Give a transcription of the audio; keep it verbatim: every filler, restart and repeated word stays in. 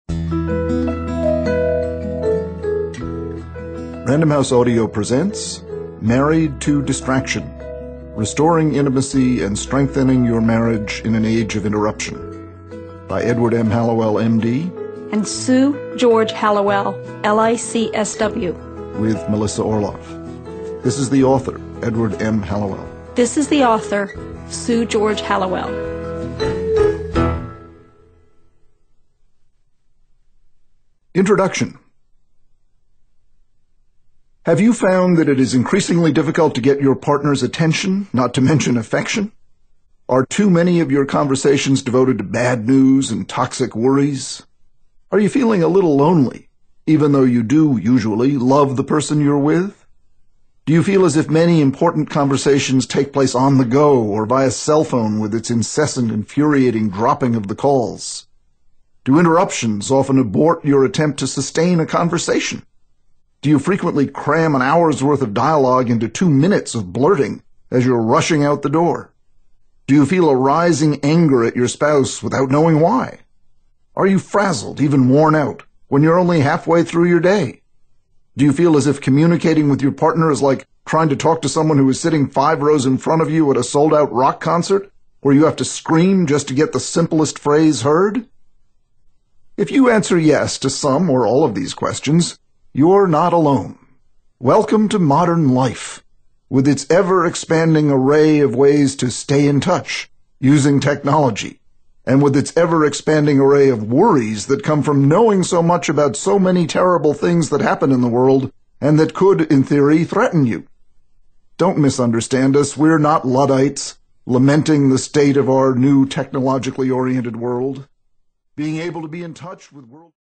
Random House Audio presents Married to Distraction, Restoring Intimacy and Strengthening Your Marriage in an Age of Interruption by Edward M. Hallowell, M D and Sue George Hallowell, L I C S W with Melissa Orloff. This is the author, Edward M. Hallowell. This is the author, Sue George Hallowell. Introduction. Have you found that it is increasingly difficult to get your partner's attention, not to mention affection? Are too many of your conversations devoted to bad news and toxic worries? Are you feeling a little lonely, even though you do usually love the person you're with? Do you feel as if many important conversations take place on the go or via cell phone with its incessant, infuriating dropping of the calls? Do interruptions often abort your attempt to sustain a conversation? Do you frequently cram an hour's worth of dialogue into two minutes of blurting as you're rushing out the door? Do you feel a rising anger at your spouse without knowing why? Are you frazzled, even worn out, when you're only halfway through your day? Do you feel as if communicating with your partner is like trying to talk to someone who is sitting five rows in front of you at a sold-out rock concert, where you have to scream just to get the simplest phrase heard? If you answer yes to some or all of these questions, you're not alone. Welcome to modern life, with its ever-expanding array of ways to stay in touch using technology, and with its ever-expanding array of worries that come from knowing so much about so many terrible things that happen in the world and that could, in theory, threaten you. Don't misunderstand us. We're not Luddites, lamenting the state of our new technologically oriented world. Being able to be in touch with world